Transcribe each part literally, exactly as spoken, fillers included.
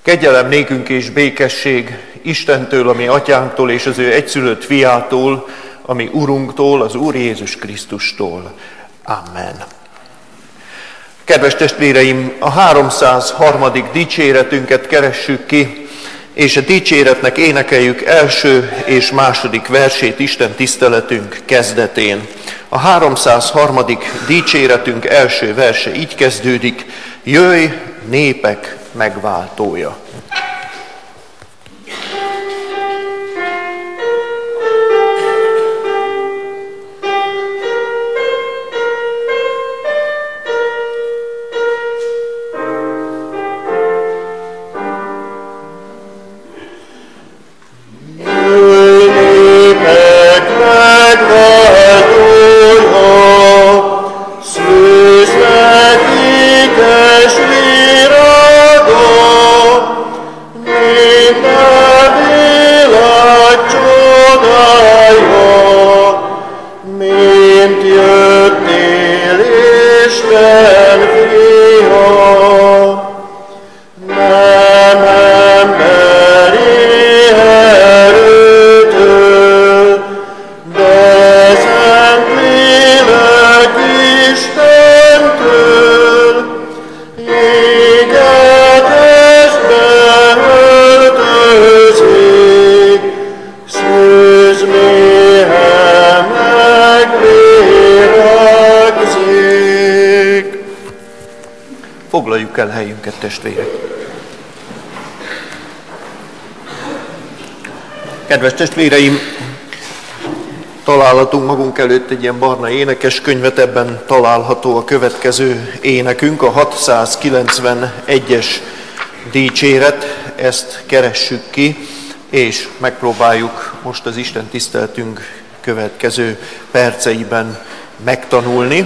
Kegyelem nékünk és békesség Istentől, ami atyánktól és az ő egyszülött fiától, ami Urunktól, az Úr Jézus Krisztustól. Amen. Kedves testvéreim, a háromszázharmadik dicséretünket keressük ki, és a dicséretnek énekeljük első és második versét Isten tiszteletünk kezdetén. A háromszázharmadik dicséretünk első verse így kezdődik: Jöjj, népek megváltója! Foglaljuk el helyünket, testvérek! Kedves testvéreim, találhatunk magunk előtt egy ilyen barna énekeskönyvet, ebben található a következő énekünk, a hatszázkilencvenegyes dicséret, ezt keressük ki, és megpróbáljuk most az Isten tiszteletünk következő perceiben megtanulni.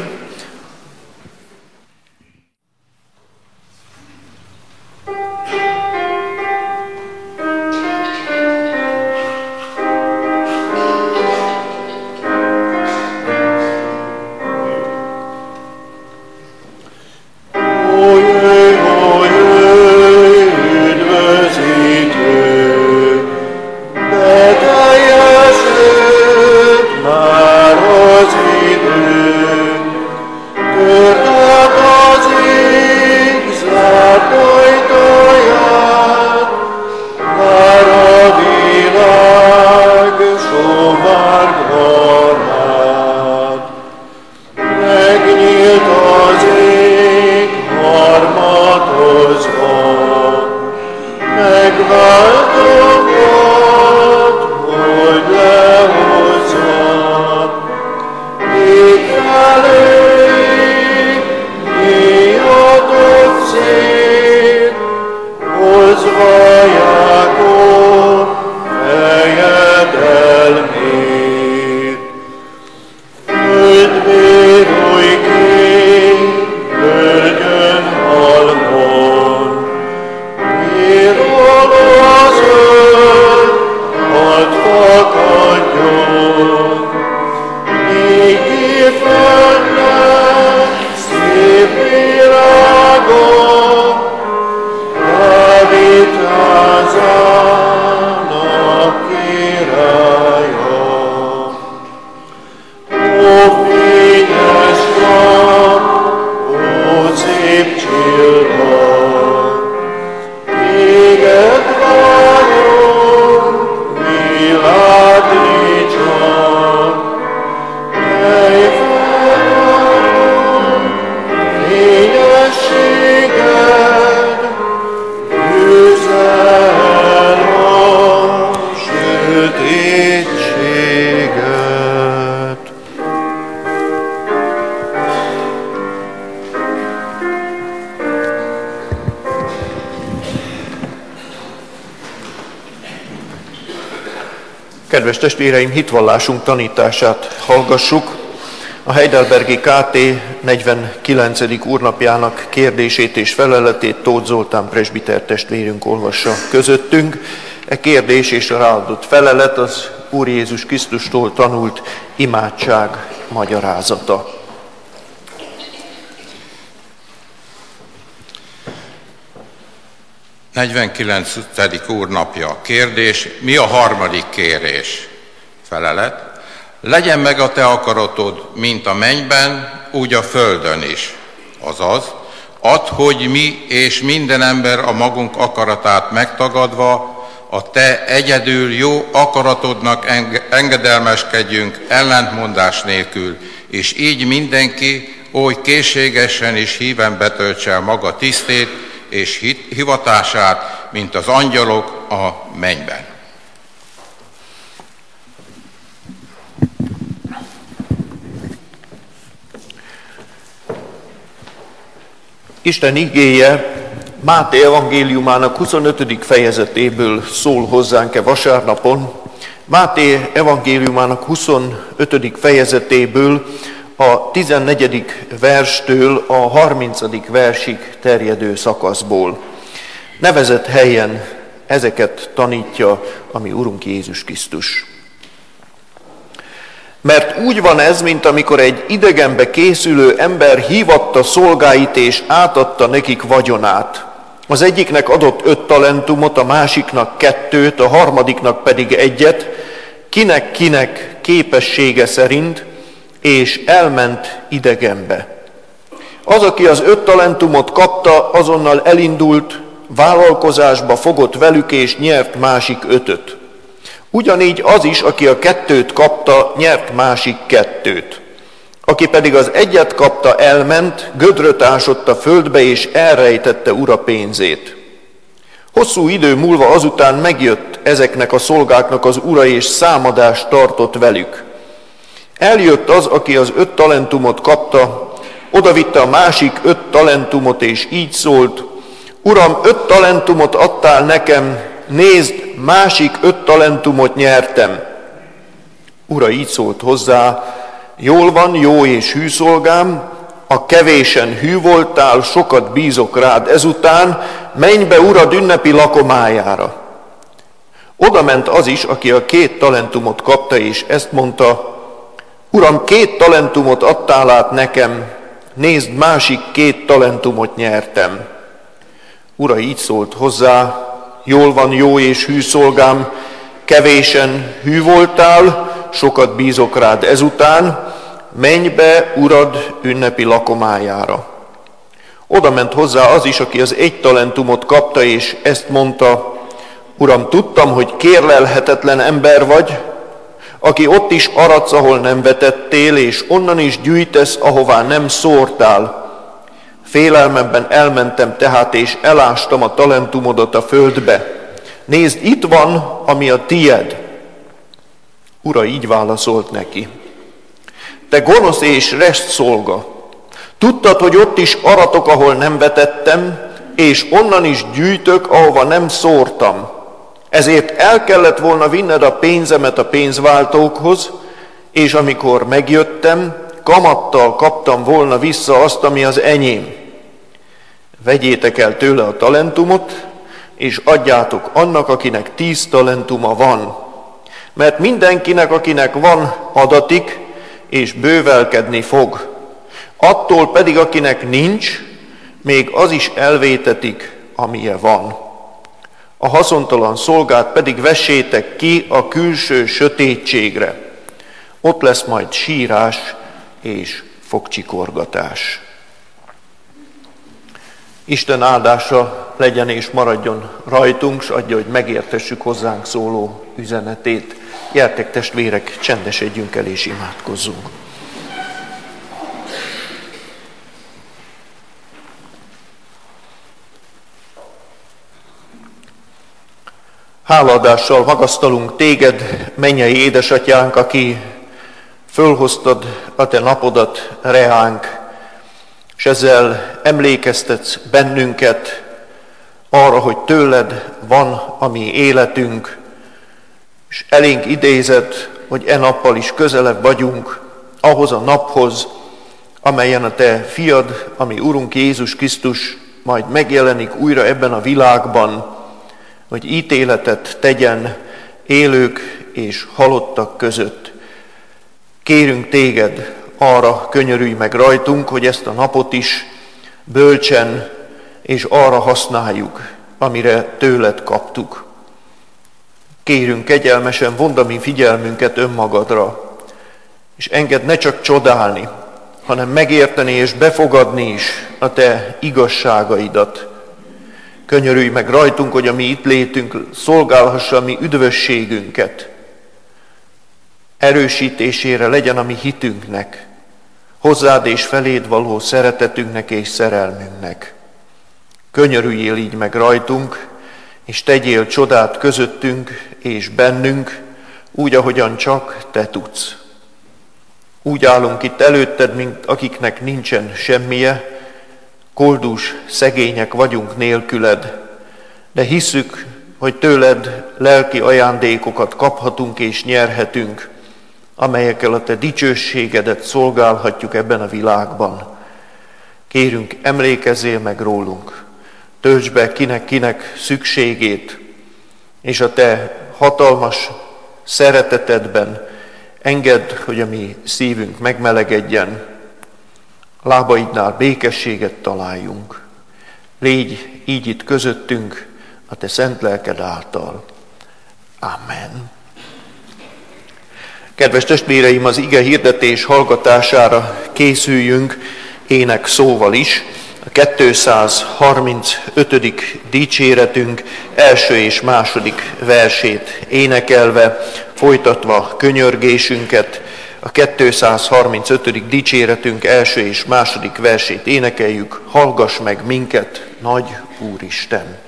Kedves testvéreim, hitvallásunk tanítását hallgassuk. A Heidelbergi ká té negyvenkilencedik úrnapjának kérdését és feleletét Tóth Zoltán presbiter testvérünk olvassa közöttünk. E kérdés és a ráadott felelet az Úr Jézus Krisztustól tanult imádság magyarázata. negyvenkilencedik úrnapja. Kérdés: mi a harmadik kérés? Felelet: legyen meg a te akaratod, mint a mennyben, úgy a földön is. Azaz, add, hogy mi és minden ember a magunk akaratát megtagadva, a te egyedül jó akaratodnak engedelmeskedjünk ellentmondás nélkül, és így mindenki oly készségesen és híven betöltse el maga tisztét és hivatását, mint az angyalok a mennyben. Isten igéje Máté evangéliumának huszonötödik fejezetéből szól hozzánk e vasárnapon. Máté evangéliumának huszonötödik fejezetéből a tizennegyedik verstől a harmincadik versig terjedő szakaszból. Nevezett helyen ezeket tanítja a mi Urunk Jézus Krisztus. Mert úgy van ez, mint amikor egy idegenbe készülő ember hívatta szolgáit és átadta nekik vagyonát. Az egyiknek adott öt talentumot, a másiknak kettőt, a harmadiknak pedig egyet, kinek-kinek képessége szerint, és elment idegenbe. Az, aki az öt talentumot kapta, azonnal elindult, vállalkozásba fogott velük, és nyert másik ötöt. Ugyanígy az is, aki a kettőt kapta, nyert másik kettőt. Aki pedig az egyet kapta, elment, gödröt ásott a földbe, és elrejtette ura pénzét. Hosszú idő múlva azután megjött ezeknek a szolgáknak az ura, és számadást tartott velük. Eljött az, aki az öt talentumot kapta, odavitte a másik öt talentumot, és így szólt: Uram, öt talentumot adtál nekem, nézd, másik öt talentumot nyertem. Ura így szólt hozzá: jól van, jó és hű szolgám, a kevésen hű voltál, sokat bízok rád ezután, menj be urad ünnepi lakomájára. Oda ment az is, aki a két talentumot kapta, és ezt mondta: Uram, két talentumot adtál át nekem, nézd, másik két talentumot nyertem. Ura így szólt hozzá: jól van, jó és hű szolgám, kevésen hű voltál, sokat bízok rád ezután, menj be urad ünnepi lakomájára. Oda ment hozzá az is, aki az egy talentumot kapta, és ezt mondta: Uram, tudtam, hogy kérlelhetetlen ember vagy, aki ott is aradsz, ahol nem vetettél, és onnan is gyűjtesz, ahová nem szórtál. Félelmemben elmentem tehát, és elástam a talentumodat a földbe. Nézd, itt van, ami a tied. Ura így válaszolt neki: te gonosz és rest szolga, tudtad, hogy ott is aratok, ahol nem vetettem, és onnan is gyűjtök, ahova nem szórtam. Ezért el kellett volna vinned a pénzemet a pénzváltókhoz, és amikor megjöttem, kamattal kaptam volna vissza azt, ami az enyém. Vegyétek el tőle a talentumot, és adjátok annak, akinek tíz talentuma van. Mert mindenkinek, akinek van, adatik, és bővelkedni fog. Attól pedig, akinek nincs, még az is elvétetik, amilyen van. A haszontalan szolgát pedig vessétek ki a külső sötétségre. Ott lesz majd sírás és fogcsikorgatás. Isten áldása legyen és maradjon rajtunk, s adja, hogy megértessük hozzánk szóló üzenetét. Gyertek, testvérek, csendesedjünk el és imádkozzunk. Hálaadással magasztalunk téged, mennyei édesatyánk, aki fölhoztad a te napodat reánk, és ezzel emlékeztetsz bennünket arra, hogy tőled van a mi életünk, és elénk idézed, hogy e nappal is közelebb vagyunk ahhoz a naphoz, amelyen a te fiad, ami Urunk Jézus Krisztus majd megjelenik újra ebben a világban, hogy ítéletet tegyen élők és halottak között. Kérünk téged, arra könyörülj meg rajtunk, hogy ezt a napot is bölcsen és arra használjuk, amire tőled kaptuk. Kérünk, kegyelmesen vond a mi figyelmünket önmagadra, és engedd ne csak csodálni, hanem megérteni és befogadni is a te igazságaidat. Könyörülj meg rajtunk, hogy a mi itt létünk szolgálhassa a mi üdvösségünket. Erősítésére legyen a mi hitünknek, hozzád és feléd való szeretetünknek és szerelmünknek. Könyörüljél így meg rajtunk, és tegyél csodát közöttünk és bennünk, úgy, ahogyan csak te tudsz. Úgy állunk itt előtted, mint akiknek nincsen semmije, koldus, szegények vagyunk nélküled, de hisszük, hogy tőled lelki ajándékokat kaphatunk és nyerhetünk, amelyekkel a te dicsőségedet szolgálhatjuk ebben a világban. Kérünk, emlékezzél meg rólunk, töltsd be kinek-kinek szükségét, és a te hatalmas szeretetedben engedd, hogy a mi szívünk megmelegedjen, lábaidnál békességet találjunk. Légy így itt közöttünk a te szent lelked által. Amen. Kedves testvéreim, az ige hirdetés hallgatására készüljünk ének szóval is. A kétszázharmincötödik dicséretünk első és második versét énekelve, folytatva könyörgésünket, a kétszázharmincötödik dicséretünk első és második versét énekeljük, hallgass meg minket, nagy Úristen!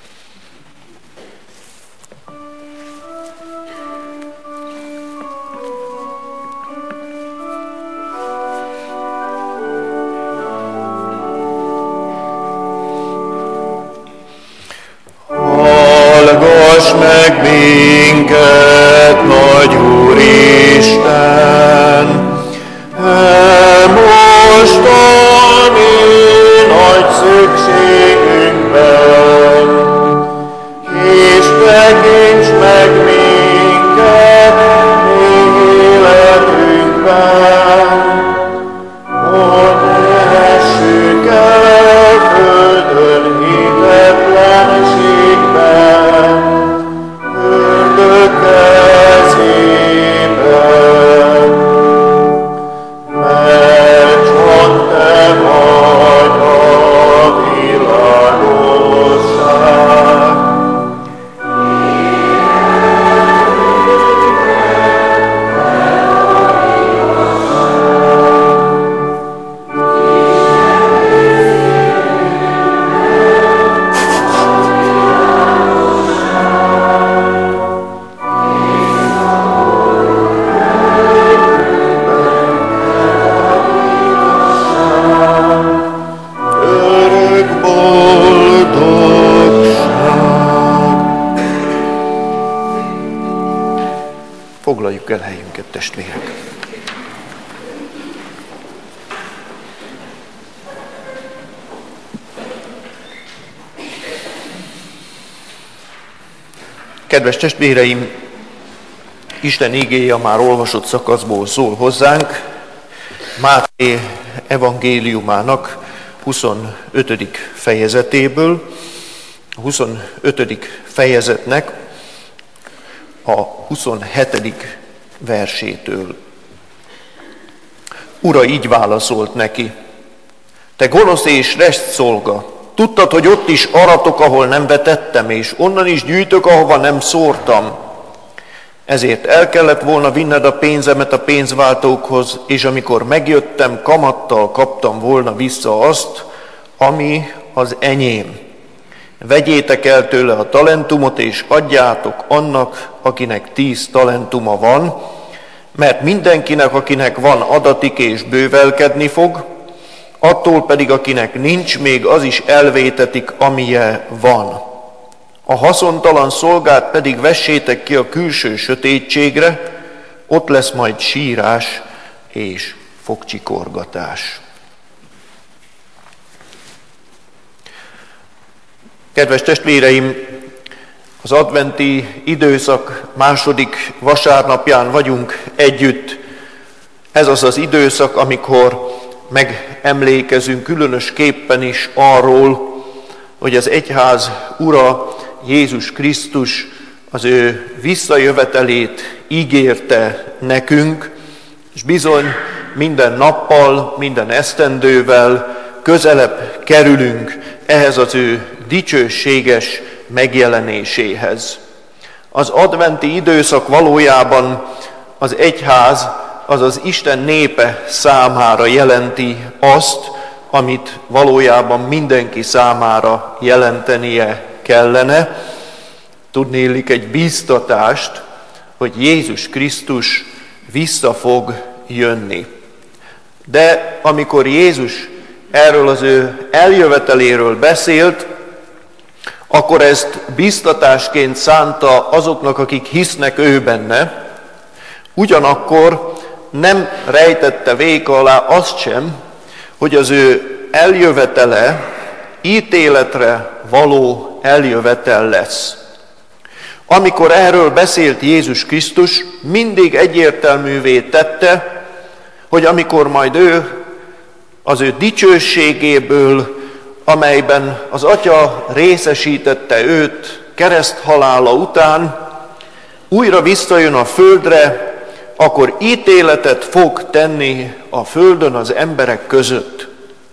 Hallgass meg minket, nagy Úristen! Most a mi nagy szükségünkben, és tekints meg minket életünkben, hogy ne essünk el földön hitetlenségben, ördög kezében. Mert csak te vagy a világosság. Örök boldogság. Foglaljuk el helyünket, testvérek! Kedves testvéreim, Isten igéje a már olvasott szakaszból szól hozzánk, Máté evangéliumának huszonötödik fejezetéből, a huszonötödik fejezetnek a huszonhetedik versétől. Ura így válaszolt neki: te gonosz és rest szolga, tudtad, hogy ott is aratok, ahol nem vetettem, és onnan is gyűjtök, ahova nem szórtam. Ezért el kellett volna vinned a pénzemet a pénzváltókhoz, és amikor megjöttem, kamattal kaptam volna vissza azt, ami az enyém. Vegyétek el tőle a talentumot, és adjátok annak, akinek tíz talentuma van, mert mindenkinek, akinek van, adatik és bővelkedni fog, attól pedig, akinek nincs, még az is elvétetik, amije van. A haszontalan szolgát pedig vessétek ki a külső sötétségre, ott lesz majd sírás és fogcsikorgatás. Kedves testvéreim, az adventi időszak második vasárnapján vagyunk együtt. Ez az az időszak, amikor megemlékezünk különösképpen is arról, hogy az egyház ura Jézus Krisztus az ő visszajövetelét ígérte nekünk, és bizony minden nappal, minden esztendővel közelebb kerülünk ehhez az ő dicsőséges megjelenéséhez. Az adventi időszak valójában az egyház, azaz Isten népe számára jelenti azt, amit valójában mindenki számára jelentenie kellene. Tudnélik egy bíztatást, hogy Jézus Krisztus vissza fog jönni. De amikor Jézus erről az ő eljöveteléről beszélt, akkor ezt bíztatásként szánta azoknak, akik hisznek ő benne, ugyanakkor nem rejtette véka alá azt sem, hogy az ő eljövetele ítéletre való eljövetel lesz. Amikor erről beszélt Jézus Krisztus, mindig egyértelművé tette, hogy amikor majd ő az ő dicsőségéből, amelyben az Atya részesítette őt kereszthalála után, újra visszajön a földre, akkor ítéletet fog tenni a földön az emberek között.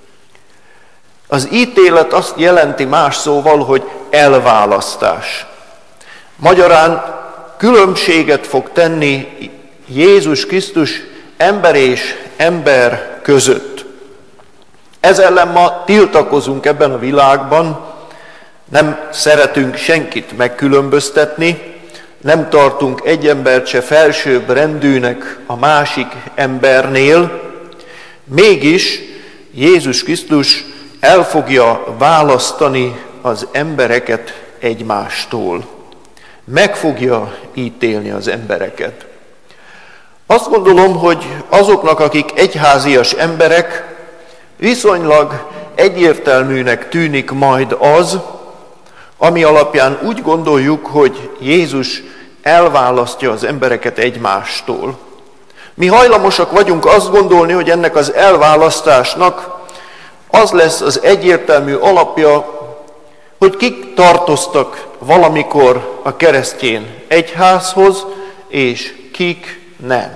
Az ítélet azt jelenti más szóval, hogy elválasztás. Magyarán különbséget fog tenni Jézus Krisztus ember és ember között. Ez ellen ma tiltakozunk ebben a világban, nem szeretünk senkit megkülönböztetni, nem tartunk egy embert se felsőbb rendűnek a másik embernél, mégis Jézus Krisztus el fogja választani az embereket egymástól. Meg fogja ítélni az embereket. Azt gondolom, hogy azoknak, akik egyházias emberek, viszonylag egyértelműnek tűnik majd az, ami alapján úgy gondoljuk, hogy Jézus elválasztja az embereket egymástól. Mi hajlamosak vagyunk azt gondolni, hogy ennek az elválasztásnak az lesz az egyértelmű alapja, hogy kik tartoztak valamikor a keresztény egyházhoz, és kik nem.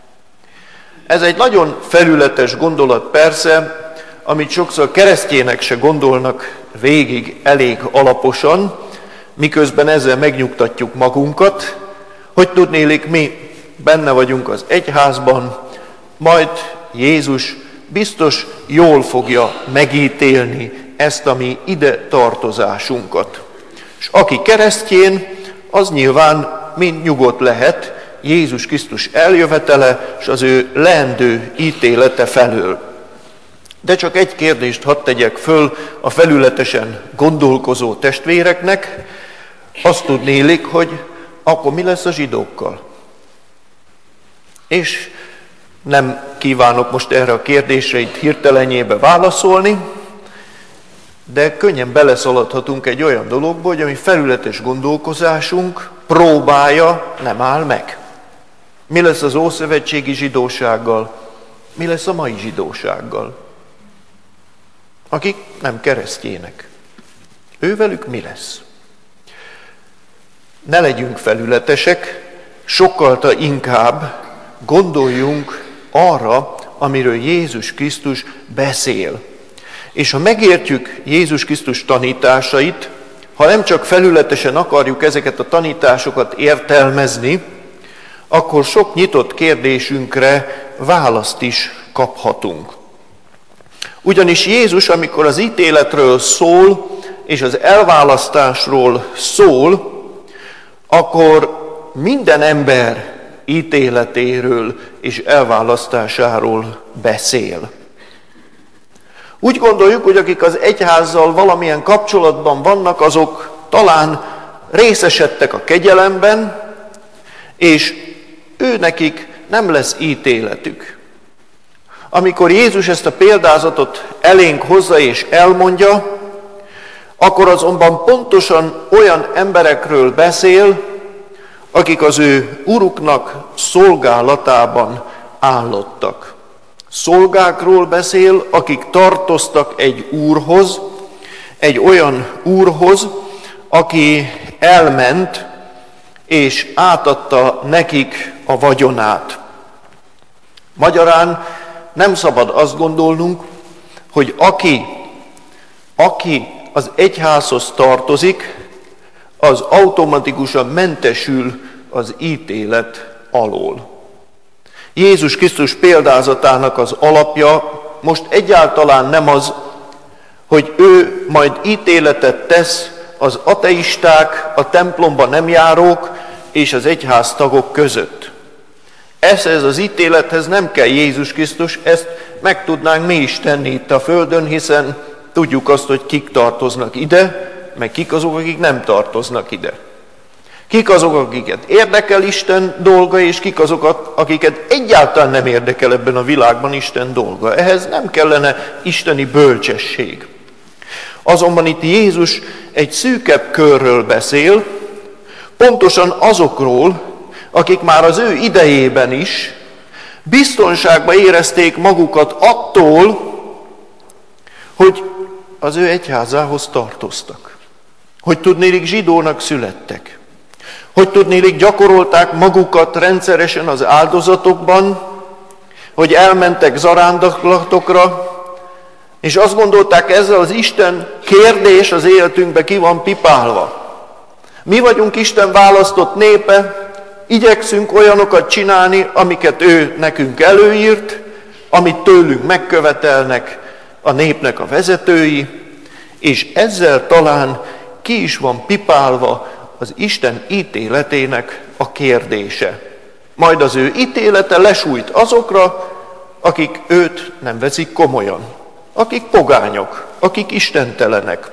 Ez egy nagyon felületes gondolat persze, amit sokszor keresztjének se gondolnak végig elég alaposan, miközben ezzel megnyugtatjuk magunkat, hogy tudnélik mi benne vagyunk az egyházban, majd Jézus biztos jól fogja megítélni ezt a mi ide tartozásunkat. És aki keresztjén, az nyilván mind nyugodt lehet Jézus Krisztus eljövetele és az ő leendő ítélete felől. De csak egy kérdést hadd tegyek föl a felületesen gondolkozó testvéreknek, azt tudnélik, hogy akkor mi lesz a zsidókkal? És nem kívánok most erre a kérdésre itt hirtelenjébe válaszolni, de könnyen beleszaladhatunk egy olyan dologba, hogy ami felületes gondolkozásunk próbája nem áll meg. Mi lesz az ószövetségi zsidósággal? Mi lesz a mai zsidósággal? Akik nem keresztjének. Ővelük mi lesz? Ne legyünk felületesek, sokkal inkább gondoljunk arra, amiről Jézus Krisztus beszél. És ha megértjük Jézus Krisztus tanításait, ha nem csak felületesen akarjuk ezeket a tanításokat értelmezni, akkor sok nyitott kérdésünkre választ is kaphatunk. Ugyanis Jézus, amikor az ítéletről szól, és az elválasztásról szól, akkor minden ember ítéletéről és elválasztásáról beszél. Úgy gondoljuk, hogy akik az egyházzal valamilyen kapcsolatban vannak, azok talán részesedtek a kegyelemben, és ő nekik nem lesz ítéletük. Amikor Jézus ezt a példázatot elénk hozza és elmondja, akkor azonban pontosan olyan emberekről beszél, akik az ő uruknak szolgálatában állottak. Szolgákról beszél, akik tartoztak egy úrhoz, egy olyan úrhoz, aki elment és átadta nekik a vagyonát. Magyarán nem szabad azt gondolnunk, hogy aki, aki az egyházhoz tartozik, az automatikusan mentesül az ítélet alól. Jézus Krisztus példázatának az alapja most egyáltalán nem az, hogy ő majd ítéletet tesz az ateisták, a templomba nem járók és az egyháztagok között. Ez, ez az ítélethez nem kell Jézus Krisztus, ezt meg tudnánk mi is tenni itt a földön, hiszen tudjuk azt, hogy kik tartoznak ide, meg kik azok, akik nem tartoznak ide. Kik azok, akiket érdekel Isten dolga, és kik azok, akiket egyáltalán nem érdekel ebben a világban Isten dolga. Ehhez nem kellene isteni bölcsesség. Azonban itt Jézus egy szűkebb körről beszél, pontosan azokról, akik már az ő idejében is biztonságban érezték magukat attól, hogy az ő egyházához tartoztak. Hogy tudnélik zsidónak születtek. Hogy tudnélik gyakorolták magukat rendszeresen az áldozatokban, hogy elmentek zarándoklatokra, és azt gondolták, ezzel az Isten kérdés az életünkbe ki van pipálva. Mi vagyunk Isten választott népe, igyekszünk olyanokat csinálni, amiket ő nekünk előírt, amit tőlünk megkövetelnek a népnek a vezetői, és ezzel talán ki is van pipálva az Isten ítéletének a kérdése. Majd az ő ítélete lesújt azokra, akik őt nem veszik komolyan, akik pogányok, akik istentelenek.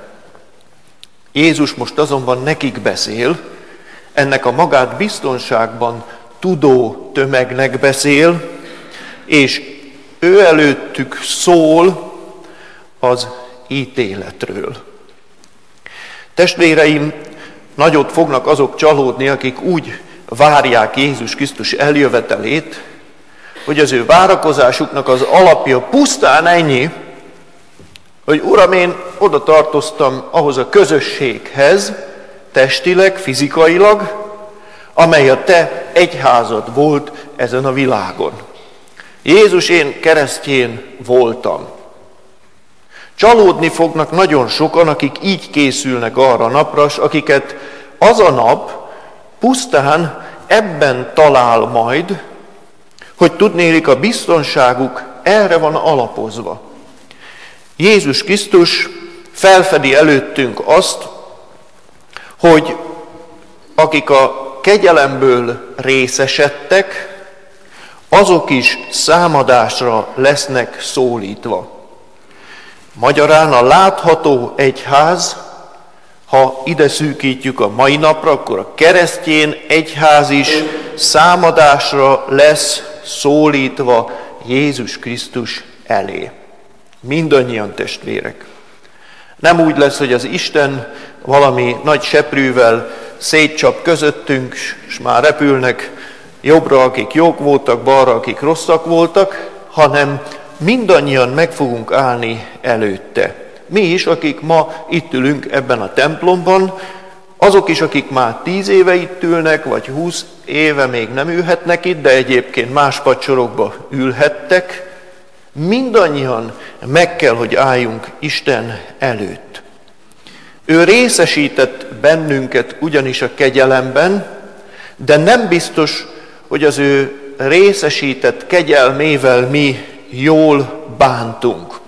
Jézus most azonban nekik beszél, ennek a magát biztonságban tudó tömegnek beszél, és ő előttük szól az ítéletről. Testvéreim, nagyot fognak azok csalódni, akik úgy várják Jézus Krisztus eljövetelét, hogy az ő várakozásuknak az alapja pusztán ennyi, hogy Uram, én oda tartoztam ahhoz a közösséghez, testileg, fizikailag, amely a te egyházad volt ezen a világon. Jézus, én keresztjén voltam. Csalódni fognak nagyon sokan, akik így készülnek arra a napra, akiket az a nap pusztán ebben talál majd, hogy tudnélik, a biztonságuk erre van alapozva. Jézus Krisztus felfedi előttünk azt, hogy akik a kegyelemből részesedtek, azok is számadásra lesznek szólítva. Magyarán a látható egyház, ha ide szűkítjük a mai napra, akkor a keresztjén egyház is számadásra lesz szólítva Jézus Krisztus elé. Mindannyian testvérek. Nem úgy lesz, hogy az Isten valami nagy seprűvel szétcsap közöttünk, és már repülnek jobbra, akik jók voltak, balra, akik rosszak voltak, hanem mindannyian meg fogunk állni előtte. Mi is, akik ma itt ülünk ebben a templomban, azok is, akik már tíz éve itt ülnek, vagy húsz éve még nem ülhetnek itt, de egyébként más padsorokba ülhettek, mindannyian meg kell, hogy álljunk Isten előtt. Ő részesített bennünket ugyanis a kegyelemben, de nem biztos, hogy az ő részesített kegyelmével mi jól bántunk.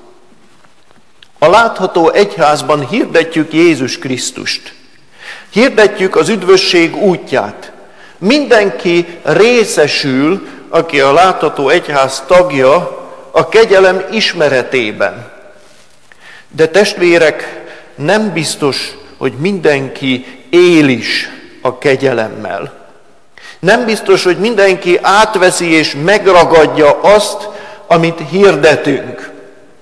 A látható egyházban hirdetjük Jézus Krisztust. Hirdetjük az üdvösség útját. Mindenki részesül, aki a látható egyház tagja, a kegyelem ismeretében. De testvérek, nem biztos, hogy mindenki él is a kegyelemmel. Nem biztos, hogy mindenki átveszi és megragadja azt, amit hirdetünk.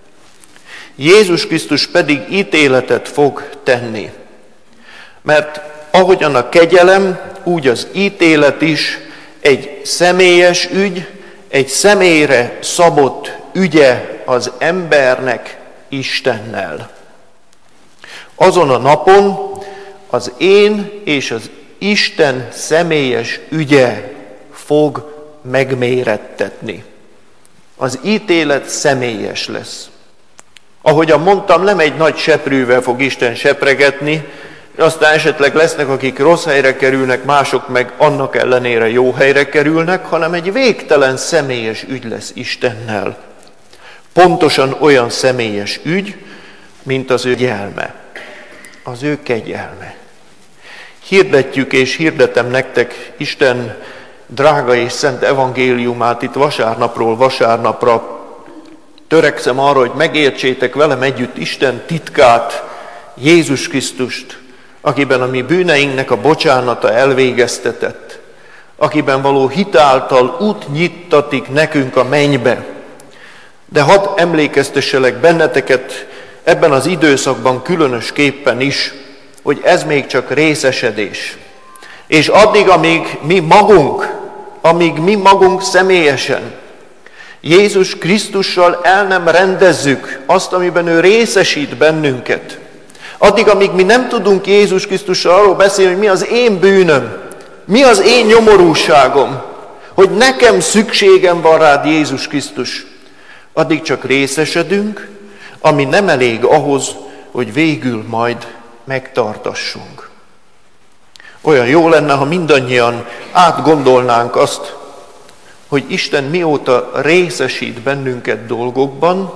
Jézus Krisztus pedig ítéletet fog tenni. Mert ahogyan a kegyelem, úgy az ítélet is egy személyes ügy, egy személyre szabott ügye az embernek Istennel. Azon a napon az én és az Isten személyes ügye fog megmérettetni. Az ítélet személyes lesz. Ahogyan mondtam, nem egy nagy seprűvel fog Isten sepregetni, aztán esetleg lesznek, akik rossz helyre kerülnek, mások meg annak ellenére jó helyre kerülnek, hanem egy végtelen személyes ügy lesz Istennel. Pontosan olyan személyes ügy, mint az ő gyelme, az ő kegyelme. Hirdetjük és hirdetem nektek Isten drága és szent evangéliumát itt vasárnapról vasárnapra. Törekszem arra, hogy megértsétek velem együtt Isten titkát, Jézus Krisztust, akiben a mi bűneinknek a bocsánata elvégeztetett, akiben való hitáltal út nyittatik nekünk a mennybe. De hadd emlékeztesselek benneteket ebben az időszakban különösképpen is, hogy ez még csak részesedés. És addig, amíg mi magunk, amíg mi magunk személyesen Jézus Krisztussal el nem rendezzük azt, amiben ő részesít bennünket, addig, amíg mi nem tudunk Jézus Krisztussal arról beszélni, hogy mi az én bűnöm, mi az én nyomorúságom, hogy nekem szükségem van rád, Jézus Krisztus, addig csak részesedünk, ami nem elég ahhoz, hogy végül majd megtartassunk. Olyan jó lenne, ha mindannyian átgondolnánk azt, hogy Isten mióta részesít bennünket dolgokban,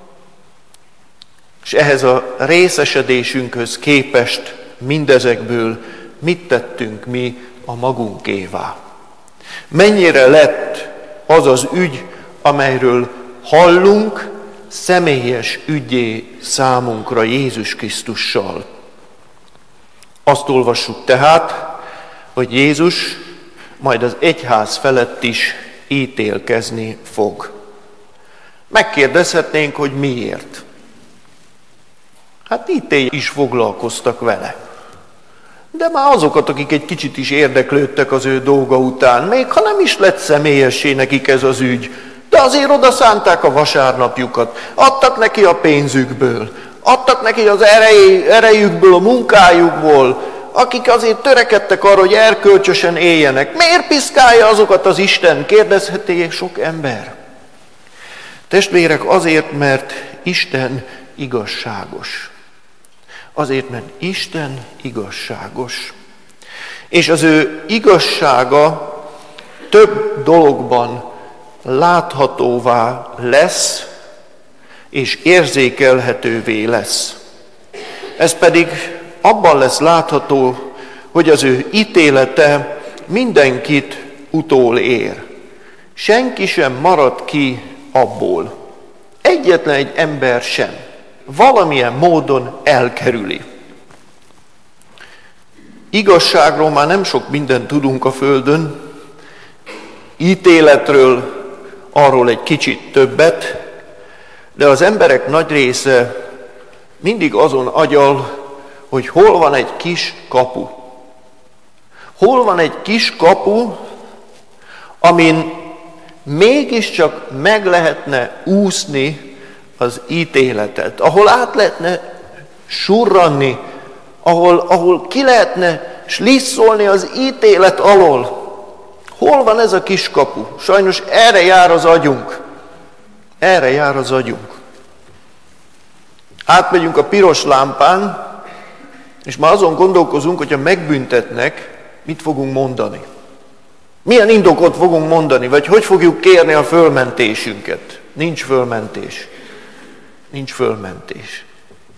és ehhez a részesedésünkhöz képest mindezekből mit tettünk mi a magunkévá. Mennyire lett az az ügy, amelyről hallunk, személyes ügyé számunkra Jézus Krisztussal. Azt olvassuk tehát, hogy Jézus majd az egyház felett is ítélkezni fog. Megkérdezhetnénk, hogy miért. Hát itt is foglalkoztak vele. De már azokat, akik egy kicsit is érdeklődtek az ő dolga után, még ha nem is lett személyessé nekik ez az ügy, de azért oda szánták a vasárnapjukat, adtak neki a pénzükből, adtak neki az erej, erejükből, a munkájukból, akik azért törekedtek arra, hogy erkölcsösen éljenek. Miért piszkálja azokat az Isten? Kérdezheti sok ember. Testvérek, azért, mert Isten igazságos. Azért, mert Isten igazságos. És az ő igazsága több dologban láthatóvá lesz, és érzékelhetővé lesz. Ez pedig abban lesz látható, hogy az ő ítélete mindenkit utolér. Senki sem marad ki abból. Egyetlen egy ember sem. Valamilyen módon elkerüli. Igazságról már nem sok mindent tudunk a Földön, ítéletről arról egy kicsit többet, de az emberek nagy része mindig azon agyal, hogy hol van egy kis kapu. Hol van egy kis kapu, amin mégiscsak meg lehetne úszni az ítéletet, ahol át lehetne surranni, ahol, ahol ki lehetne slisszolni az ítélet alól. Hol van ez a kis kapu? Sajnos erre jár az agyunk. Erre jár az agyunk. Átmegyünk a piros lámpán, és már azon gondolkozunk, hogyha megbüntetnek, mit fogunk mondani. Milyen indokot fogunk mondani, vagy hogy fogjuk kérni a fölmentésünket. Nincs fölmentés. Nincs fölmentés.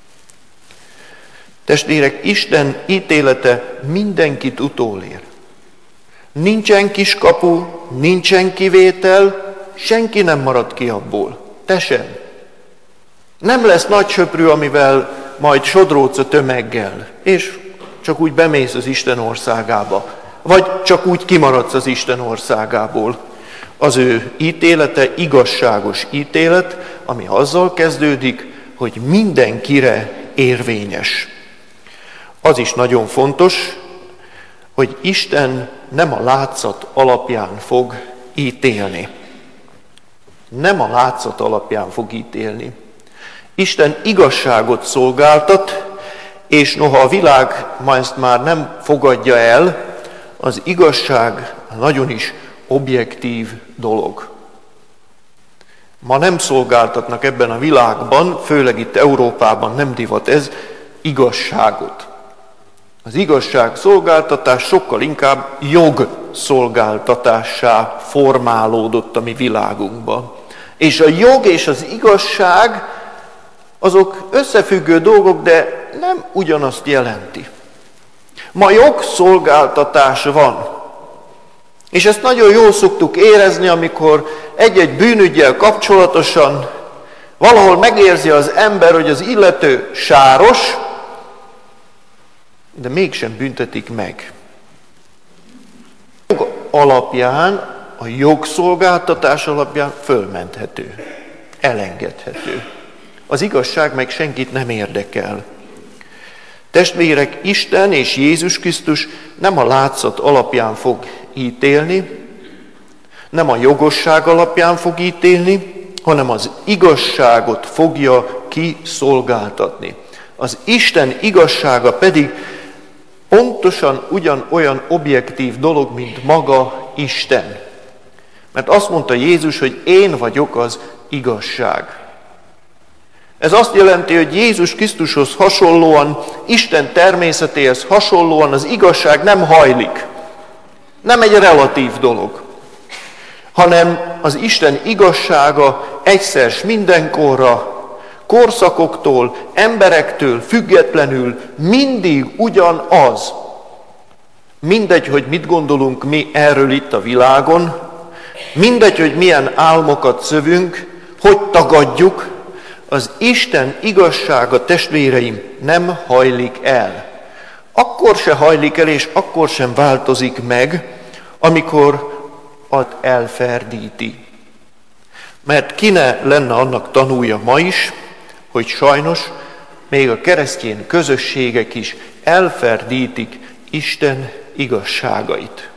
Testvérek, Isten ítélete mindenkit utolér. Nincsen kiskapu, nincsen kivétel, senki nem marad ki abból. Te sem. Nem lesz nagy söprű, amivel majd sodródsz a tömeggel, és csak úgy bemész az Isten országába, vagy csak úgy kimaradsz az Isten országából. Az ő ítélete igazságos ítélet, ami azzal kezdődik, hogy mindenkire érvényes. Az is nagyon fontos, hogy Isten nem a látszat alapján fog ítélni. Nem a látszat alapján fog ítélni. Isten igazságot szolgáltat, és noha a világ ma ezt már nem fogadja el, az igazság nagyon is objektív dolog. Ma nem szolgáltatnak ebben a világban, főleg itt Európában nem divat ez, igazságot. Az igazság szolgáltatás sokkal inkább jogszolgáltatássá formálódott a mi világunkban. És a jog és az igazság azok összefüggő dolgok, de nem ugyanazt jelenti. Ma jogszolgáltatás van. És ezt nagyon jól szoktuk érezni, amikor egy-egy bűnüggyel kapcsolatosan valahol megérzi az ember, hogy az illető sáros, de mégsem büntetik meg. A jog alapján, a jogszolgáltatás alapján fölmenthető, elengedhető. Az igazság meg senkit nem érdekel. Testvérek, Isten és Jézus Krisztus nem a látszat alapján fog ítélni, nem a jogosság alapján fog ítélni, hanem az igazságot fogja kiszolgáltatni. Az Isten igazsága pedig pontosan ugyanolyan objektív dolog, mint maga Isten. Mert azt mondta Jézus, hogy én vagyok az igazság. Ez azt jelenti, hogy Jézus Krisztushoz hasonlóan, Isten természetéhez hasonlóan az igazság nem hajlik. Nem egy relatív dolog, hanem az Isten igazsága egyszer s mindenkorra, korszakoktól, emberektől függetlenül mindig ugyanaz. Mindegy, hogy mit gondolunk mi erről itt a világon, mindegy, hogy milyen álmokat szövünk, hogy tagadjuk, az Isten igazsága, testvéreim, nem hajlik el. Akkor se hajlik el, és akkor sem változik meg, amikor ad elferdíti. Mert ki ne lenne annak tanúja ma is, hogy sajnos még a keresztény közösségek is elferdítik Isten igazságait.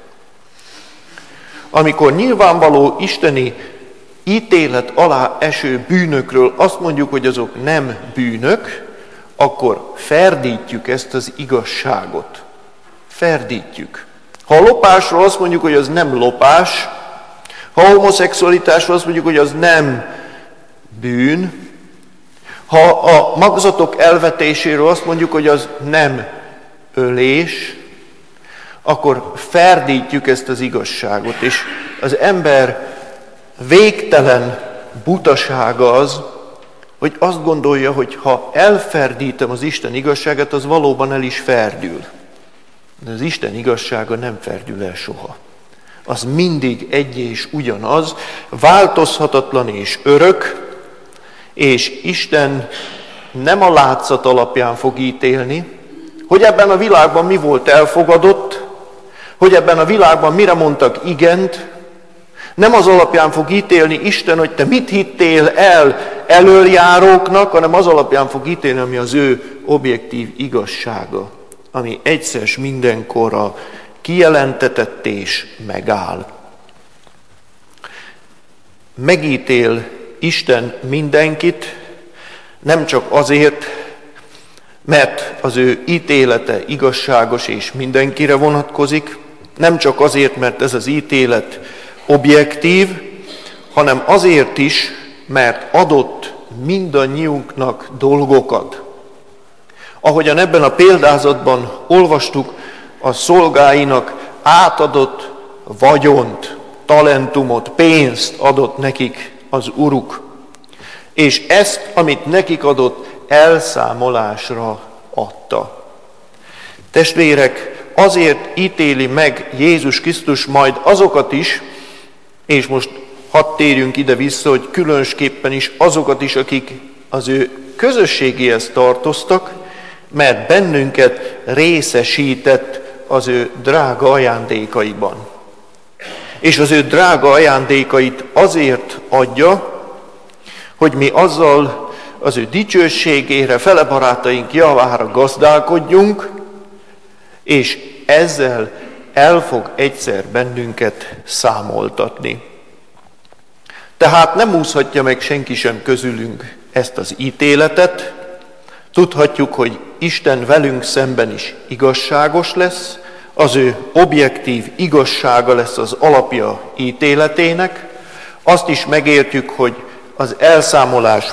Amikor nyilvánvaló isteni ítélet alá eső bűnökről azt mondjuk, hogy azok nem bűnök, akkor ferdítjük ezt az igazságot. Ferdítjük. Ha a lopásról azt mondjuk, hogy az nem lopás, ha a homoszexualitásról azt mondjuk, hogy az nem bűn, ha a magzatok elvetéséről azt mondjuk, hogy az nem ölés, akkor ferdítjük ezt az igazságot, és az ember végtelen butasága az, hogy azt gondolja, hogy ha elferdítem az Isten igazságát, az valóban el is ferdül. De az Isten igazsága nem ferdül el soha. Az mindig egy és ugyanaz, változhatatlan és örök, és Isten nem a látszat alapján fog ítélni, hogy ebben a világban mi volt elfogadott, hogy ebben a világban mire mondtak igent, nem az alapján fog ítélni Isten, hogy te mit hittél el elöljáróknak, hanem az alapján fog ítélni, ami az ő objektív igazsága, ami egyszer s mindenkorra kijelentetett és megáll. Megítél Isten mindenkit, nem csak azért, mert az ő ítélete igazságos és mindenkire vonatkozik, nem csak azért, mert ez az ítélet objektív, hanem azért is, mert adott mindannyiunknak dolgokat. Ahogyan ebben a példázatban olvastuk, a szolgáinak átadott vagyont, talentumot, pénzt adott nekik az uruk. És ezt, amit nekik adott, elszámolásra adta. Testvérek, azért ítéli meg Jézus Krisztus majd azokat is, és most hadd térjünk ide-vissza, hogy különösképpen is azokat is, akik az ő közösségéhez tartoztak, mert bennünket részesített az ő drága ajándékaiban. És az ő drága ajándékait azért adja, hogy mi azzal az ő dicsőségére, fele barátaink javára gazdálkodjunk, és ezzel el fog egyszer bennünket számoltatni. Tehát nem úszhatja meg senki sem közülünk ezt az ítéletet, Tudhatjuk, hogy Isten velünk szemben is igazságos lesz, az ő objektív igazsága lesz az alapja ítéletének. Azt is megértjük, hogy az elszámolás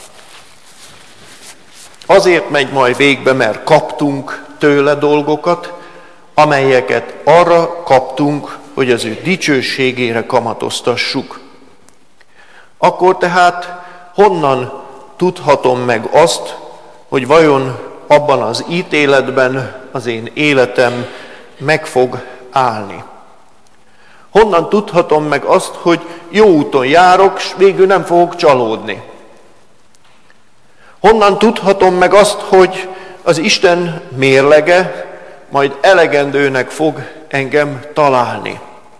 azért megy majd végbe, mert kaptunk tőle dolgokat, amelyeket arra kaptunk, hogy az ő dicsőségére kamatoztassuk. Akkor tehát honnan tudhatom meg azt, hogy vajon abban az ítéletben az én életem meg fog állni? Honnan tudhatom meg azt, hogy jó úton járok, és végül nem fogok csalódni? Honnan tudhatom meg azt, hogy az Isten mérlege majd elegendőnek fog engem találni?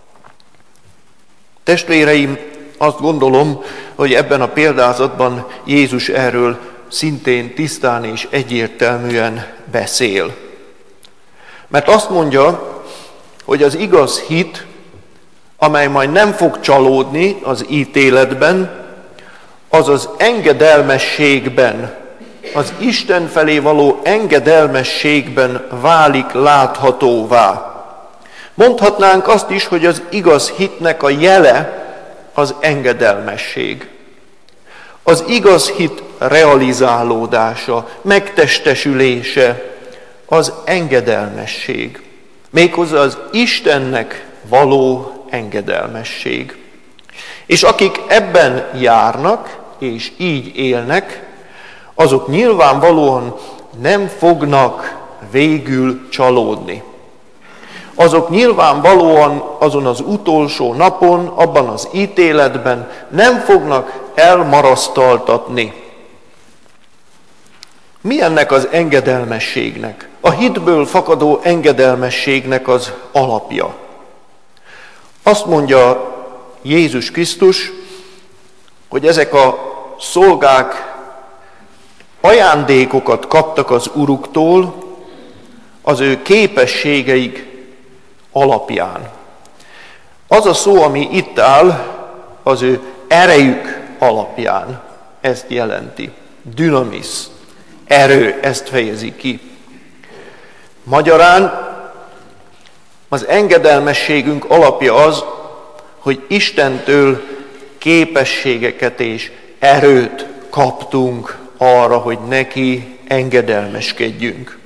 Testvéreim, azt gondolom, hogy ebben a példázatban Jézus erről szintén tisztán és egyértelműen beszél. Mert azt mondja, hogy az igaz hit, amely majd nem fog csalódni az ítéletben, az az engedelmességben, az Isten felé való engedelmességben válik láthatóvá. Mondhatnánk azt is, hogy az igaz hitnek a jele az engedelmesség. Az igaz hit realizálódása, megtestesülése az engedelmesség. Méghozzá az Istennek való engedelmesség. És akik ebben járnak, és így élnek, azok nyilvánvalóan nem fognak végül csalódni. Azok nyilvánvalóan azon az utolsó napon, abban az ítéletben nem fognak elmarasztaltatni. Mi ennek az engedelmességnek, a hitből fakadó engedelmességnek az alapja? Azt mondja Jézus Krisztus, hogy ezek a szolgák ajándékokat kaptak az uruktól az ő képességeik alapján. Az a szó, ami itt áll, az ő erejük alapján ezt jelenti. Dynamis, erő, ezt fejezi ki. Magyarán az engedelmességünk alapja az, hogy Istentől képességeket és erőt kaptunk arra, hogy neki engedelmeskedjünk.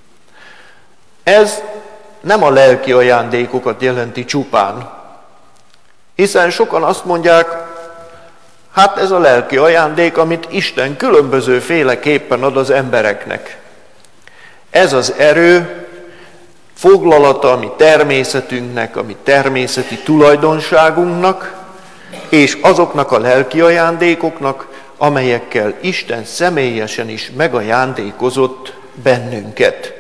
Ez nem a lelki ajándékokat jelenti csupán, hiszen sokan azt mondják, hát ez a lelki ajándék, amit Isten különböző féleképpen ad az embereknek. Ez az erő foglalata a mi természetünknek, a mi természeti tulajdonságunknak, és azoknak a lelki ajándékoknak, amelyekkel Isten személyesen is megajándékozott bennünket.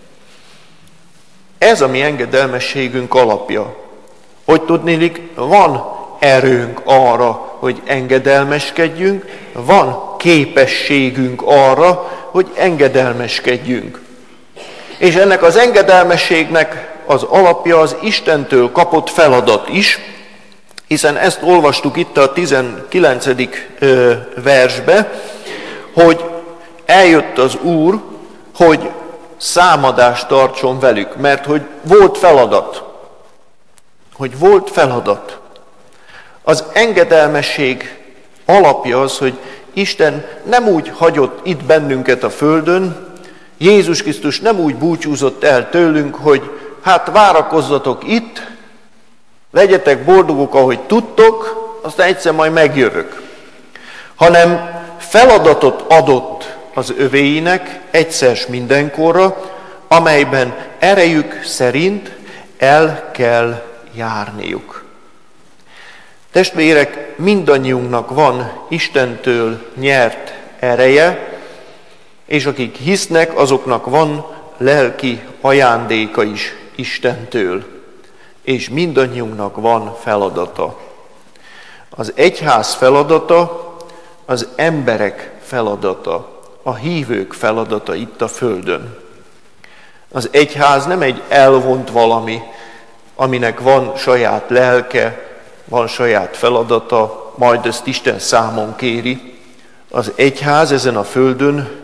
Ez a mi engedelmességünk alapja. Hogy tudnélik, van erőnk arra, hogy engedelmeskedjünk, van képességünk arra, hogy engedelmeskedjünk. És ennek az engedelmességnek az alapja az Istentől kapott feladat is, hiszen ezt olvastuk itt a tizenkilencedik versbe, hogy eljött az Úr, hogy számadást tartson velük, mert hogy volt feladat. Hogy volt feladat. Az engedelmesség alapja az, hogy Isten nem úgy hagyott itt bennünket a földön, Jézus Krisztus nem úgy búcsúzott el tőlünk, hogy hát várakozzatok itt, legyetek boldogok, ahogy tudtok, aztán egyszer majd megjövök. Hanem feladatot adott az övéinek egyszer s mindenkorra, amelyben erejük szerint el kell járniuk. Testvérek, mindannyiunknak van Istentől nyert ereje, és akik hisznek, azoknak van lelki ajándéka is Istentől, és mindannyiunknak van feladata. Az egyház feladata, az emberek feladata, a hívők feladata itt a földön. Az egyház nem egy elvont valami, aminek van saját lelke, van saját feladata, majd ezt Isten számon kéri. Az egyház ezen a földön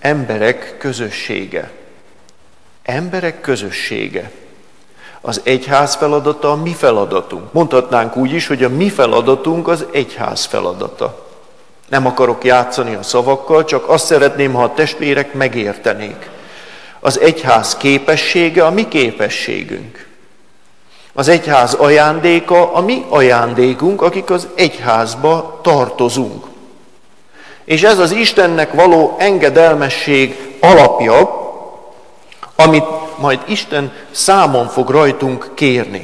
emberek közössége. Emberek közössége. Az egyház feladata a mi feladatunk. Mondhatnánk úgy is, hogy a mi feladatunk az egyház feladata. Nem akarok játszani a szavakkal, csak azt szeretném, ha a testvérek megértenék. Az egyház képessége a mi képességünk. Az egyház ajándéka a mi ajándékunk, akik az egyházba tartozunk. És ez az Istennek való engedelmesség alapja, amit majd Isten számon fog rajtunk kérni.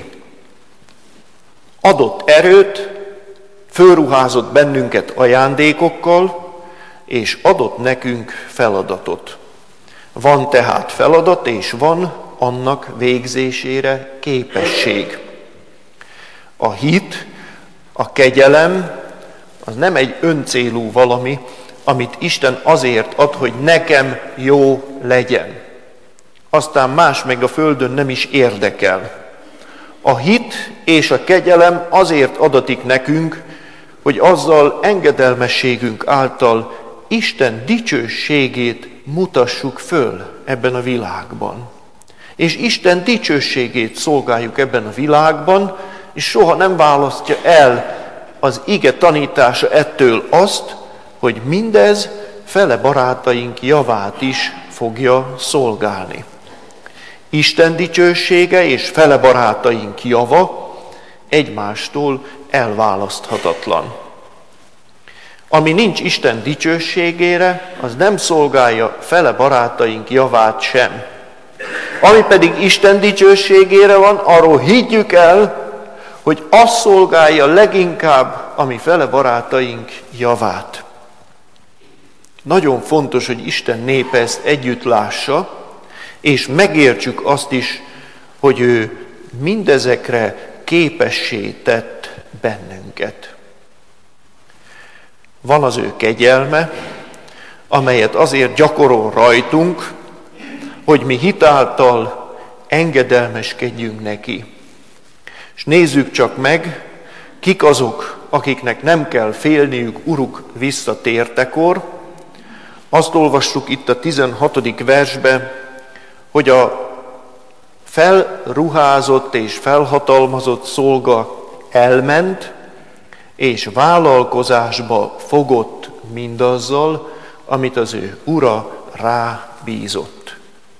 Adott erőt, fölruházott bennünket ajándékokkal, és adott nekünk feladatot. Van tehát feladat, és van annak végzésére képesség. A hit, a kegyelem, az nem egy öncélú valami, amit Isten azért ad, hogy nekem jó legyen. Aztán más meg a földön nem is érdekel. A hit és a kegyelem azért adatik nekünk, hogy azzal engedelmességünk által Isten dicsőségét mutassuk föl ebben a világban. És Isten dicsőségét szolgáljuk ebben a világban, és soha nem választja el az ige tanítása ettől azt, hogy mindez fele barátaink javát is fogja szolgálni. Isten dicsősége és fele barátaink java egymástól elválaszthatatlan. Ami nincs Isten dicsőségére, az nem szolgálja fele barátaink javát sem. Ami pedig Isten dicsőségére van, arról higgyük el, hogy az szolgálja leginkább a mi fele barátaink javát. Nagyon fontos, hogy Isten népe ezt együtt lássa, és megértsük azt is, hogy ő mindezekre képessé tett bennünket. Van az ő kegyelme, amelyet azért gyakorol rajtunk, hogy mi hitáltal engedelmeskedjünk neki. És nézzük csak meg, kik azok, akiknek nem kell félniük uruk visszatértekor. Azt olvassuk itt a tizenhatodik versben, hogy a felruházott és felhatalmazott szolga elment, és vállalkozásba fogott mindazzal, amit az ő ura rábízott.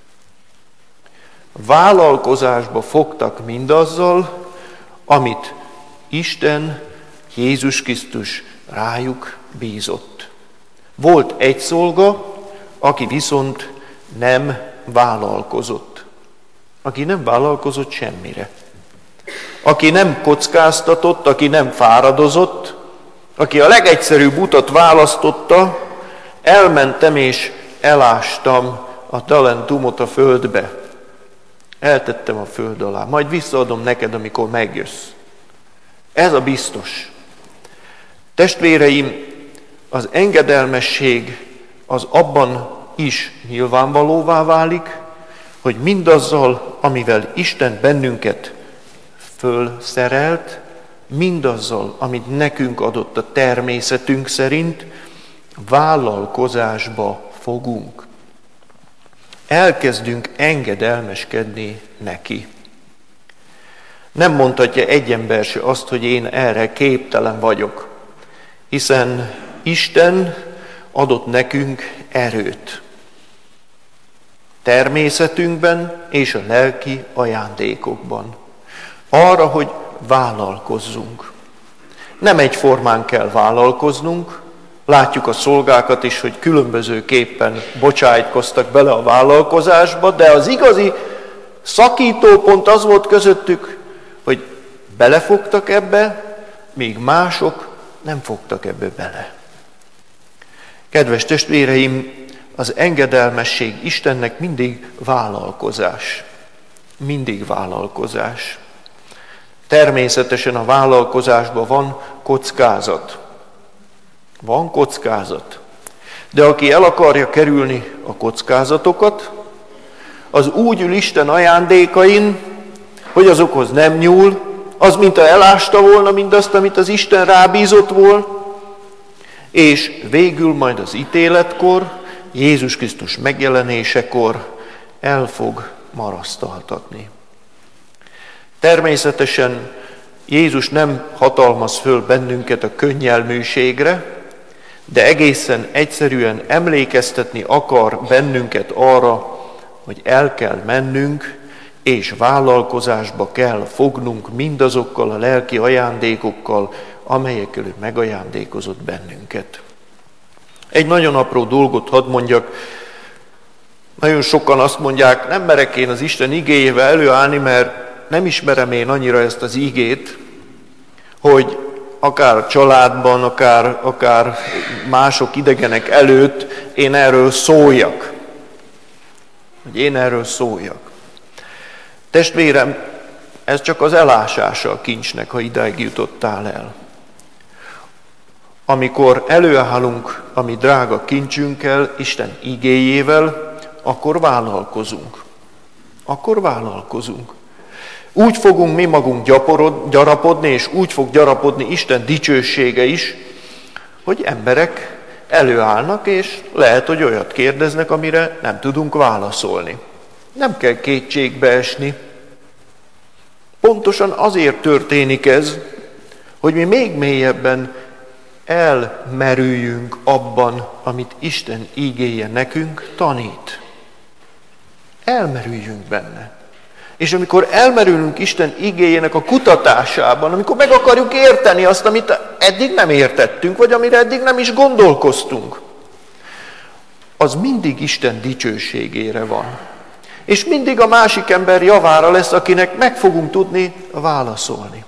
Vállalkozásba fogtak mindazzal, amit Isten, Jézus Krisztus rájuk bízott. Volt egy szolga, aki viszont nem vállalkozott. Aki nem vállalkozott semmire. Aki nem kockáztatott, aki nem fáradozott, aki a legegyszerűbb utat választotta, elmentem és elástam a talentumot a földbe. Eltettem a föld alá, majd visszaadom neked, amikor megjössz. Ez a biztos. Testvéreim, az engedelmesség az abban is nyilvánvalóvá válik, hogy mindazzal, amivel Isten bennünket fölszerelt, mindazzal, amit nekünk adott a természetünk szerint, vállalkozásba fogunk. Elkezdünk engedelmeskedni neki. Nem mondhatja egy ember se azt, hogy én erre képtelen vagyok, hiszen Isten adott nekünk erőt. Természetünkben és a lelki ajándékokban. Arra, hogy vállalkozzunk. Nem egyformán kell vállalkoznunk, látjuk a szolgákat is, hogy különbözőképpen bocsájtkoztak bele a vállalkozásba, de az igazi szakítópont az volt közöttük, hogy belefogtak ebbe, míg mások nem fogtak ebbe bele. Kedves testvéreim, az engedelmesség Istennek mindig vállalkozás. Mindig vállalkozás. Természetesen a vállalkozásban van kockázat. Van kockázat. De aki el akarja kerülni a kockázatokat, az úgy ül Isten ajándékain, hogy azokhoz nem nyúl, az mintha elásta volna mindazt, amit az Isten rábízott volna, és végül majd az ítéletkor Jézus Krisztus megjelenésekor el fog marasztaltatni. Természetesen Jézus nem hatalmaz föl bennünket a könnyelműségre, de egészen egyszerűen emlékeztetni akar bennünket arra, hogy el kell mennünk, és vállalkozásba kell fognunk mindazokkal a lelki ajándékokkal, amelyekkel ő megajándékozott bennünket. Egy nagyon apró dolgot hadd mondjak. Nagyon sokan azt mondják, nem merek én az Isten igéjével előállni, mert nem ismerem én annyira ezt az igét, hogy akár a családban, akár, akár mások idegenek előtt én erről szóljak. Hogy én erről szóljak. Testvérem, ez csak az elásása a kincsnek, ha idáig jutottál el. Amikor előállunk a mi drága kincsünkkel, Isten igéjével, akkor vállalkozunk. Akkor vállalkozunk. Úgy fogunk mi magunk gyaporod, gyarapodni, és úgy fog gyarapodni Isten dicsősége is, hogy emberek előállnak, és lehet, hogy olyat kérdeznek, amire nem tudunk válaszolni. Nem kell kétségbe esni. Pontosan azért történik ez, hogy mi még mélyebben elmerüljünk abban, amit Isten igéje nekünk tanít. Elmerüljünk benne. És amikor elmerülünk Isten igéjének a kutatásában, amikor meg akarjuk érteni azt, amit eddig nem értettünk, vagy amire eddig nem is gondolkoztunk, az mindig Isten dicsőségére van. És mindig a másik ember javára lesz, akinek meg fogunk tudni válaszolni.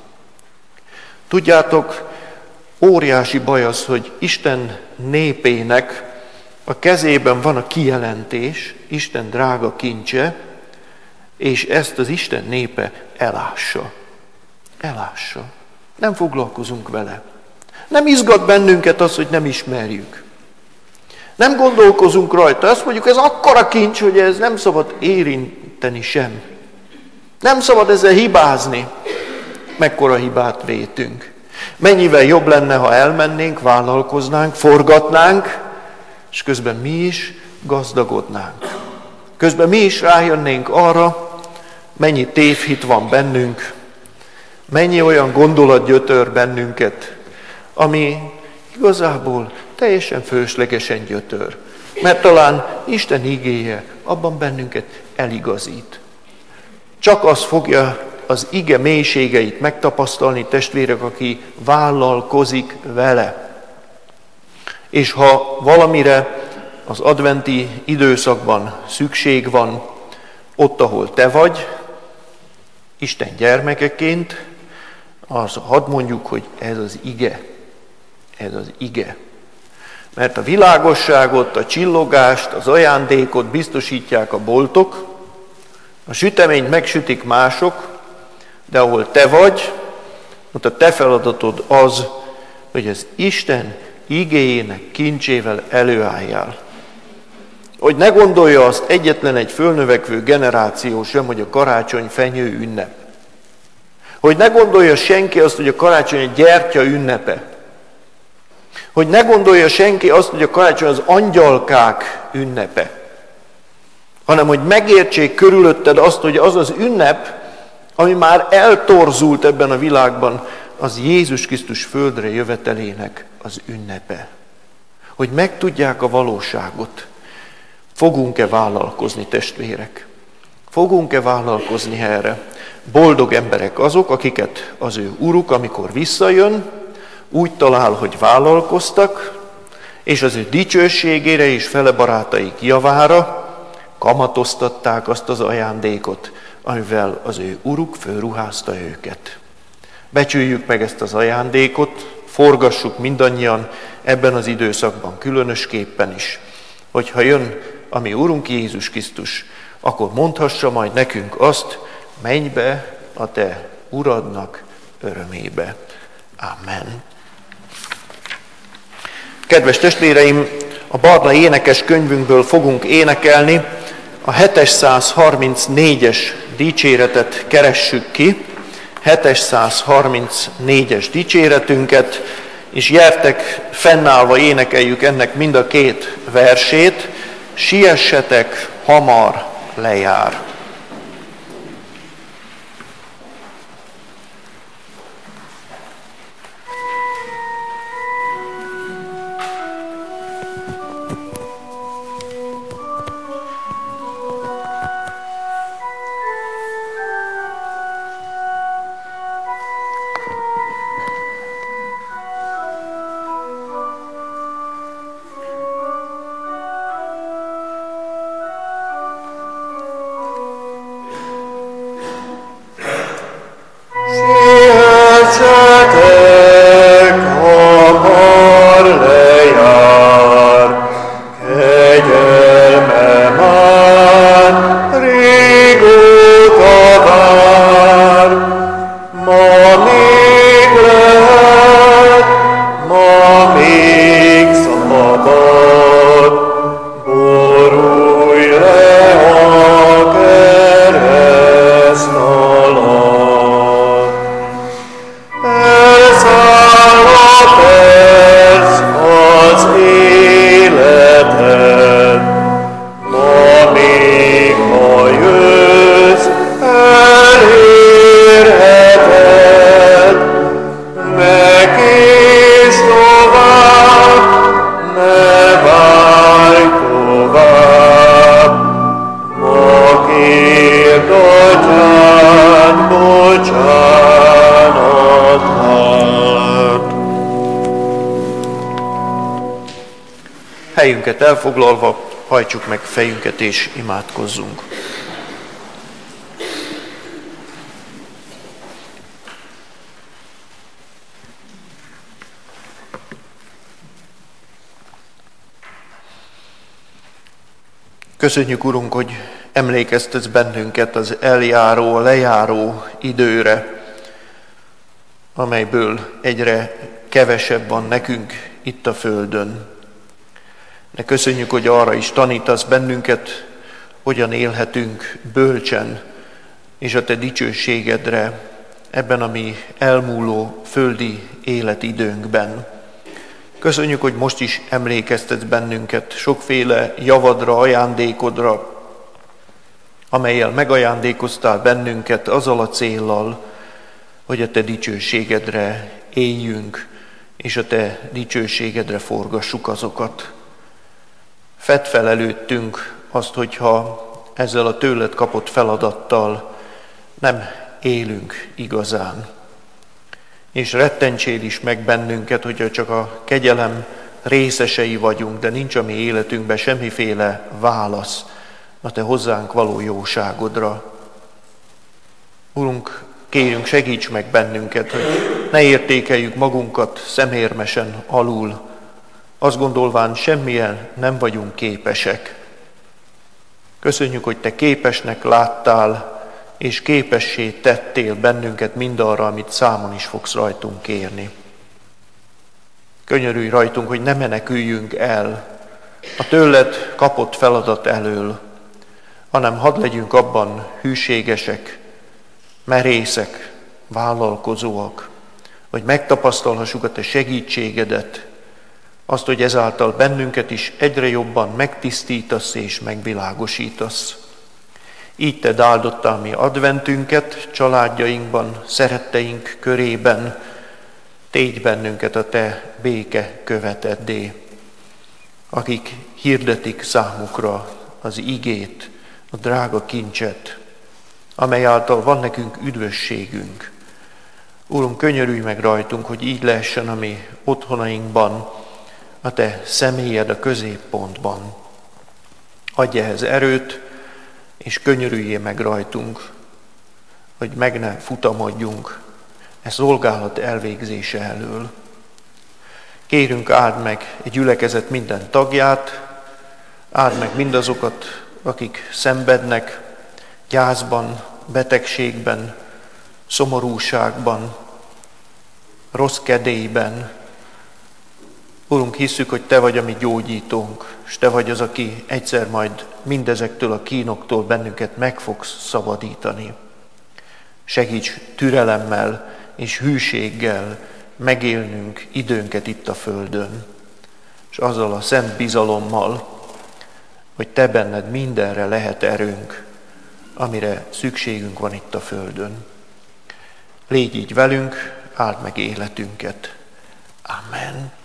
Tudjátok, óriási baj az, hogy Isten népének a kezében van a kijelentés, Isten drága kincse, és ezt az Isten népe elássa. Elássa. Nem foglalkozunk vele. Nem izgat bennünket az, hogy nem ismerjük. Nem gondolkozunk rajta. Azt mondjuk, ez akkora kincs, hogy ez nem szabad érinteni sem. Nem szabad ezzel hibázni. Mekkora hibát vétünk. Mennyivel jobb lenne, ha elmennénk, vállalkoznánk, forgatnánk, és közben mi is gazdagodnánk. Közben mi is rájönnénk arra, mennyi tévhit van bennünk, mennyi olyan gondolat gyötör bennünket, ami igazából teljesen fölöslegesen gyötör. Mert talán Isten igéje abban bennünket eligazít. Csak az fogja az ige mélységeit megtapasztalni, testvérek, aki vállalkozik vele. És ha valamire az adventi időszakban szükség van, ott, ahol te vagy, Isten gyermekeként, az hadd mondjuk, hogy ez az ige. Ez az ige. Mert a világosságot, a csillogást, az ajándékot biztosítják a boltok, a süteményt megsütik mások, de ahol te vagy, ott a te feladatod az, hogy az Isten igéjének kincsével előálljál. Hogy ne gondolja azt egyetlen egy fölnövekvő generáció sem, hogy a karácsony fenyő ünnep. Hogy ne gondolja senki azt, hogy a karácsony egy gyertya ünnepe. Hogy ne gondolja senki azt, hogy a karácsony az angyalkák ünnepe. Hanem, hogy megértsék körülötted azt, hogy az az ünnep, ami már eltorzult ebben a világban, az Jézus Krisztus földre jövetelének az ünnepe. Hogy megtudják a valóságot. Fogunk-e vállalkozni, testvérek? Fogunk-e vállalkozni erre? Boldog emberek azok, akiket az ő uruk, amikor visszajön, úgy talál, hogy vállalkoztak, és az ő dicsőségére és fele barátaik javára kamatoztatták azt az ajándékot, amivel az ő uruk fölruházta őket. Becsüljük meg ezt az ajándékot, forgassuk mindannyian ebben az időszakban különösképpen is, hogyha jön a mi Urunk Jézus Krisztus, akkor mondhassa majd nekünk azt, menj be a te Uradnak örömébe. Amen. Kedves testvéreim, a Barna énekes könyvünkből fogunk énekelni, a hétszázharmincnégyes dicséretet keressük ki, hétszázharmincnégyes dicséretünket, és gyertek, fennállva énekeljük ennek mind a két versét, siessetek, hamar lejár. Helyünket elfoglalva, hajtsuk meg fejünket és imádkozzunk. Köszönjük, Urunk, hogy emlékeztetsz bennünket az eljáró, a lejáró időre, amelyből egyre kevesebb van nekünk itt a földön. De köszönjük, hogy arra is tanítasz bennünket, hogyan élhetünk bölcsen, és a te dicsőségedre ebben a mi elmúló földi életidőnkben. Köszönjük, hogy most is emlékeztetsz bennünket sokféle javadra, ajándékodra, amellyel megajándékoztál bennünket azzal a céllal, hogy a te dicsőségedre éljünk, és a te dicsőségedre forgassuk azokat. Fedd fel előttünk azt, hogyha ezzel a tőled kapott feladattal nem élünk igazán. És rettentsél is meg bennünket, hogyha csak a kegyelem részesei vagyunk, de nincs a mi életünkben semmiféle válasz a te hozzánk való jóságodra. Urunk, kérünk, segíts meg bennünket, hogy ne értékeljük magunkat szemérmesen alul, azt gondolván semmilyen nem vagyunk képesek. Köszönjük, hogy te képesnek láttál, és képessé tettél bennünket mindarra, amit számon is fogsz rajtunk kérni. Könyörülj rajtunk, hogy ne meneküljünk el a tőled kapott feladat elől, hanem hadd legyünk abban hűségesek, merészek, vállalkozóak, hogy megtapasztalhassuk a te segítségedet, azt, hogy ezáltal bennünket is egyre jobban megtisztítasz és megvilágosítasz. Így tedd áldottál mi adventünket, családjainkban, szeretteink körében, tégy bennünket a te béke követeddé, akik hirdetik számukra az igét, a drága kincset, amely által van nekünk üdvösségünk. Úrunk, könyörülj meg rajtunk, hogy így lehessen a mi otthonainkban, a te személyed a középpontban. Adj ehhez erőt, és könyörüljél meg rajtunk, hogy meg ne futamodjunk e szolgálat elvégzése elől. Kérünk, áld meg egy gyülekezet minden tagját, áld meg mindazokat, akik szenvednek gyászban, betegségben, szomorúságban, rossz kedélyben. Urunk, hisszük, hogy te vagy a mi gyógyítónk, és te vagy az, aki egyszer majd mindezektől a kínoktól bennünket meg fogsz szabadítani. Segíts türelemmel és hűséggel megélnünk időnket itt a földön, és azzal a szent bizalommal, hogy te benned mindenre lehet erőnk, amire szükségünk van itt a földön. Légy így velünk, áld meg életünket. Amen.